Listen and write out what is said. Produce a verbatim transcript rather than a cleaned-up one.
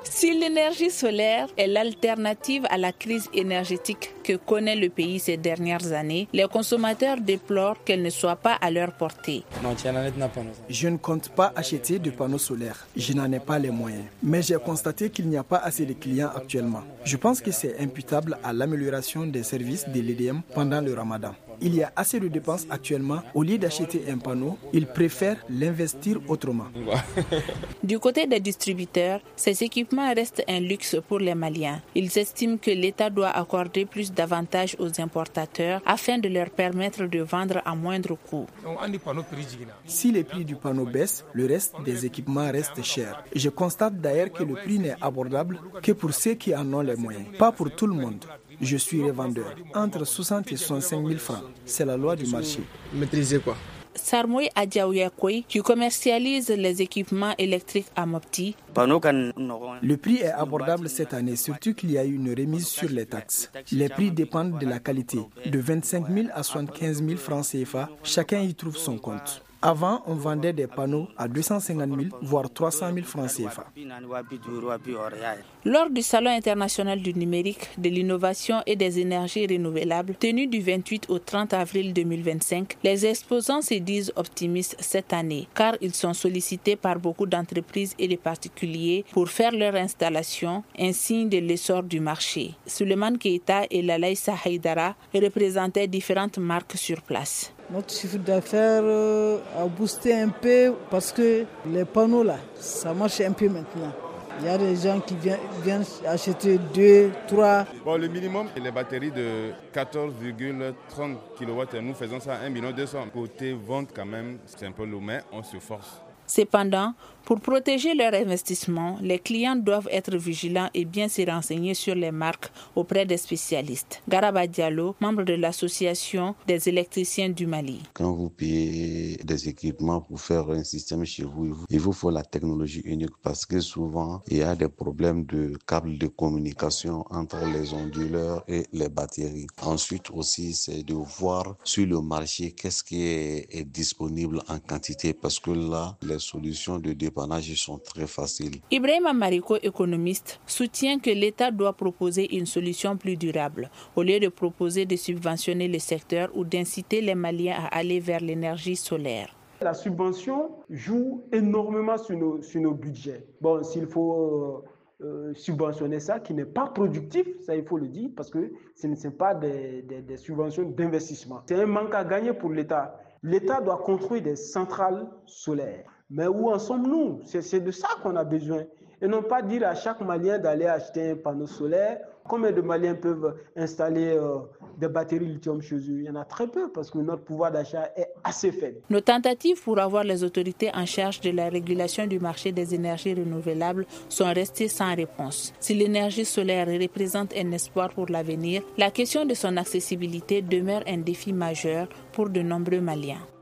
Si l'énergie solaire est l'alternative à la crise énergétique que connaît le pays ces dernières années, les consommateurs déplorent qu'elle ne soit pas à leur portée. Je ne compte pas acheter de panneaux solaires. Je n'en ai pas les moyens. Mais j'ai constaté qu'il n'y a pas assez de clients actuellement. Je pense que c'est imputable à l'amélioration des services de l'E D M pendant le Ramadan. Il y a assez de dépenses actuellement. Au lieu d'acheter un panneau, ils préfèrent l'investir autrement. Du côté des distributeurs, ces équipements restent un luxe pour les Maliens. Ils estiment que l'État doit accorder plus d'avantages aux importateurs afin de leur permettre de vendre à moindre coût. Si les prix du panneau baissent, le reste des équipements reste cher. Je constate d'ailleurs que le prix n'est abordable que pour ceux qui en ont les moyens, pas pour tout le monde. Je suis revendeur, entre soixante et soixante-cinq mille francs. C'est la loi du marché. Maîtriser quoi? Sarmoy Adjaouyakoui, qui commercialise les équipements électriques à Mopti. Le prix est abordable cette année, surtout qu'il y a eu une remise sur les taxes. Les prix dépendent de la qualité, de vingt-cinq mille à soixante-quinze mille francs C F A. Chacun y trouve son compte. Avant, on vendait des panneaux à deux cent cinquante mille, voire trois cent mille francs C F A. Lors du Salon international du numérique, de l'innovation et des énergies renouvelables, tenu du vingt-huit au trente avril deux mille vingt-cinq, les exposants se disent optimistes cette année, car ils sont sollicités par beaucoup d'entreprises et de particuliers pour faire leur installation, un signe de l'essor du marché. Suleiman Keita et Lalaïsa Haïdara représentaient différentes marques sur place. Notre chiffre d'affaires a boosté un peu parce que les panneaux là, ça marche un peu maintenant. Il y a des gens qui viennent, viennent acheter deux, trois. Bon, le minimum, les batteries de quatorze virgule trente kilowatts, nous faisons ça à un million deux cents. Côté vente quand même, c'est un peu lourd, mais on se force. Cependant, pour protéger leur investissement, les clients doivent être vigilants et bien se renseigner sur les marques auprès des spécialistes. Garaba Diallo, membre de l'association des électriciens du Mali. Quand vous payez des équipements pour faire un système chez vous, il vous faut la technologie unique parce que souvent, il y a des problèmes de câbles de communication entre les onduleurs et les batteries. Ensuite aussi, c'est de voir sur le marché qu'est-ce qui est, est disponible en quantité parce que là, les solutions de dépannage sont très faciles. Ibrahima Mariko, économiste, soutient que l'État doit proposer une solution plus durable, au lieu de proposer de subventionner le secteur ou d'inciter les Maliens à aller vers l'énergie solaire. La subvention joue énormément sur nos, sur nos budgets. Bon, s'il faut euh, subventionner ça, qui n'est pas productif, ça il faut le dire, parce que ce ne sont pas des, des, des subventions d'investissement. C'est un manque à gagner pour l'État. L'État doit construire des centrales solaires. Mais où en sommes-nous? C'est, c'est de ça qu'on a besoin. Et non pas dire à chaque Malien d'aller acheter un panneau solaire. Combien de Maliens peuvent installer euh, des batteries lithium chez eux? Il y en a très peu parce que notre pouvoir d'achat est assez faible. Nos tentatives pour avoir les autorités en charge de la régulation du marché des énergies renouvelables sont restées sans réponse. Si l'énergie solaire représente un espoir pour l'avenir, la question de son accessibilité demeure un défi majeur pour de nombreux Maliens.